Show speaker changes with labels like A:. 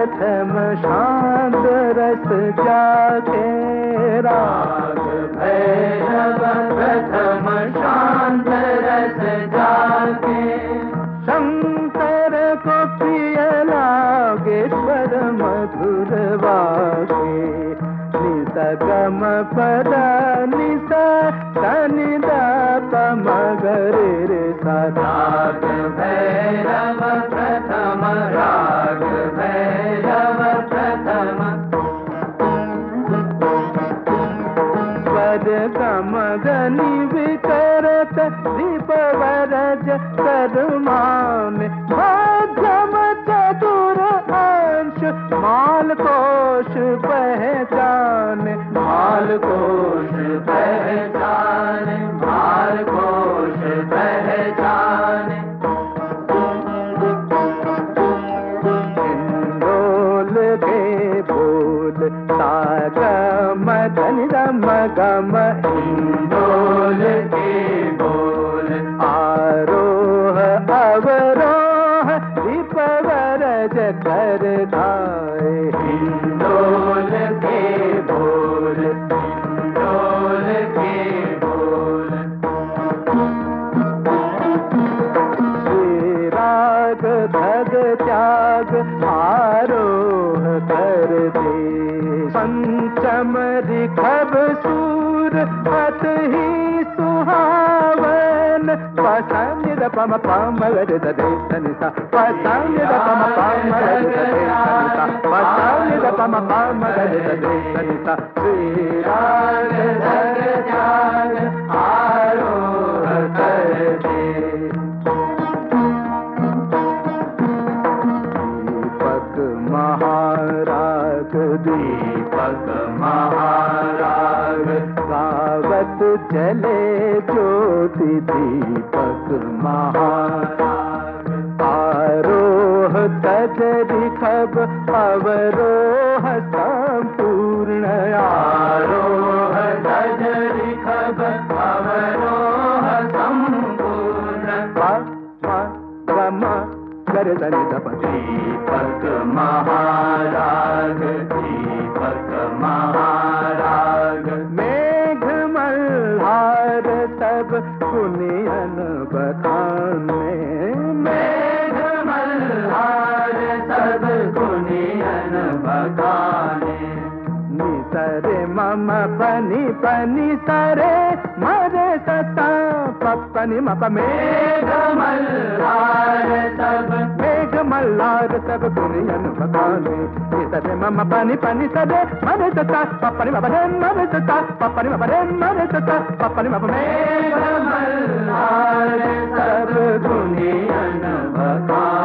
A: प्रथम शांत रस जाके राग भैरव प्रथम शांत रस जाके शंकर को प्रिय लागे स्वर मधुर वागे निस गम पद निस सनि द प म ग रे सा राग भैरव प्रथम राग भैरव प्रथम स्वर गम गनि विकरत दीप वरज करुमान मध्यम चतुर अंश माल कोश पहचान माल कोश पहचान माल कोश पहचान हिंडोल के बोल सागम धनि रम गम हिंडोल के बोल आरोह अवरोह दीप वरज कर खाए हिंडोल के बोल हिंडोल के बोल श्री राग भग त्याग आरोह कर दे पंचम रिखब सूर अत ही सुहावन पसंद द पम पम ग द दे सनि सा पसंद द पम पम ग द दे सनि सा पसंद द पम पम ग द दे सनि सा श्री राग धर त्याग आरोह कर दे दीपक महाराग दीपक महाराग गावत चले ज्योति दीपक महाराग आरोह तज रिखब अवरोह संपूर्ण आरोह तज रिखब अवरोह संपूर्ण कर दनि दप दीपक महाराग दीपक महाराग मेघ मल्हार सब पुनियन बखाने मेघ मल्हार सब पुनियन बखाने निसरे मम पनि पनि सरे मरे सता पपनि मप मेघ मल्हार सब मेघ मल्हार सब पुनियन बखाने निसरे मम पनि पनि सरे मरे सता पपनि मप रे मरे सता पपनि मप रे मरे सता पपनि मप मेघ मल्हार सब पुनियन बखाने